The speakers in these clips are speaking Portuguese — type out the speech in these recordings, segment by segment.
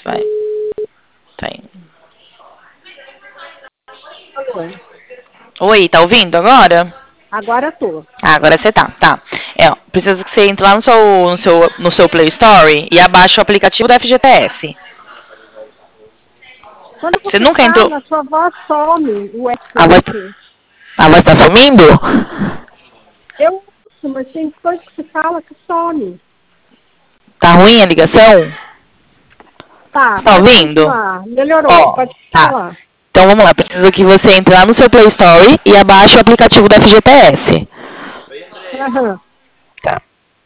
Vai. Vai. Alô? Oi, tá ouvindo agora? Agora eu tô. Ah, agora você tá. Tá. Ó, precisa que você entre lá no seu Play Store e abaixe o aplicativo da FGTS. Quando Você você nunca entrou. fala, sua voz some, o A voz, SPT. a voz tá sumindo? Eu ouço, mas tem coisa que você fala que some. Tá ruim a ligação? Tá, Você tá pode ouvindo? continuar. Melhorou, Ó, pode tá. falar. Então vamos lá. Precisa que você entre lá no seu Play Store e abaixe o aplicativo da FGTS. Aham. Tá.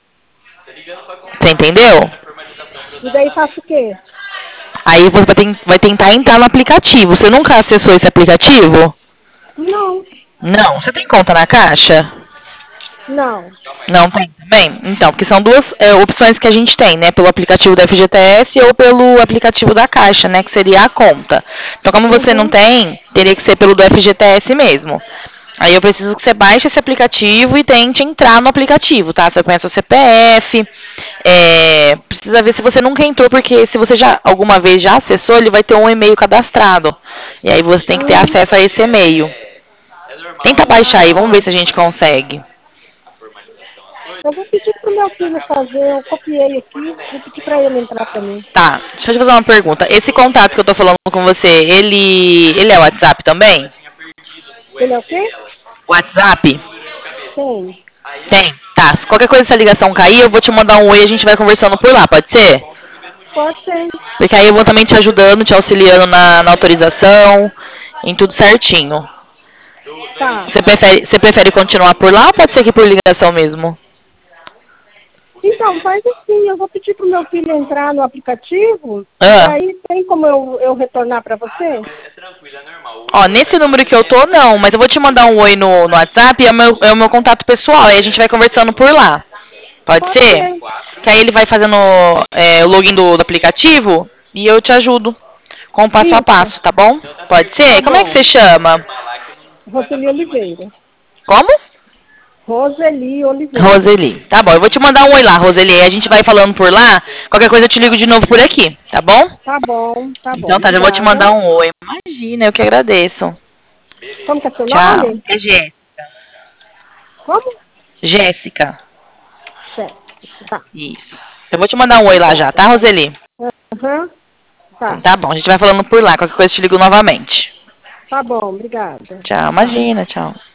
Você entendeu? E daí faço o quê? Aí você vai tentar entrar no aplicativo. Você nunca acessou esse aplicativo? Não, Não. Você tem conta na Caixa? não. Não tem também? Então, porque são duas opções que a gente tem, né? Pelo aplicativo da FGTS ou pelo aplicativo da Caixa, né? Que seria a conta. Então, como você não Uhum. tem, teria que ser pelo do FGTS mesmo. Aí eu preciso que você baixe esse aplicativo e tente entrar no aplicativo, tá? Você conhece o CPF, precisa ver se você nunca entrou, porque se você já alguma vez já acessou, ele vai ter um e-mail cadastrado. E aí você tem que ter Hum. acesso a esse e-mail. Tenta baixar Ah, aí, vamos ver tá. se a gente consegue. Eu vou pedir pro meu filho fazer, eu copiei aqui, vou pedir para ele entrar também. Tá, deixa eu te fazer uma pergunta. Esse contato que eu tô falando com você, ele é WhatsApp também? Ele é o quê? WhatsApp? Tem. Tem. Tá, se qualquer coisa essa ligação cair, eu vou te mandar um oi e a gente vai conversando por lá, pode ser? Pode ser. Porque aí eu vou também te ajudando, te auxiliando na autorização, em tudo certinho. Tá. Você prefere continuar por lá ou pode ser que por ligação mesmo? Então, faz assim, eu vou pedir pro meu filho entrar no aplicativo, e Ah. daí tem como eu retornar para você? Ó, nesse número que eu tô, não, mas eu vou te mandar um oi no WhatsApp e é o meu contato pessoal, aí a gente vai conversando por lá. Pode Pode ser? ser. Que aí ele vai fazendo o login do aplicativo e eu te ajudo com o passo a Isso. passo, tá bom? Pode Tá ser? Como é que bom. você chama? Roseli Oliveira. Como? Roseli Oliveira. Roseli. Tá bom, eu vou te mandar um oi lá, Roseli. Aí a gente vai falando por lá. Qualquer coisa eu te ligo de novo por aqui, tá bom? Tá bom, tá bom. Então tá, já vou te mandar Obrigada. um oi. Imagina, eu que agradeço. Como que é seu Tchau. nome? É Como? Jéssica. Certo. Tá. Isso. Eu vou te mandar um oi lá já, tá, Roseli? Aham. Então Tá. tá bom, a gente vai falando por lá. Qualquer coisa eu te ligo novamente. Tá bom, obrigada. Tchau, Tchau. imagina, tchau.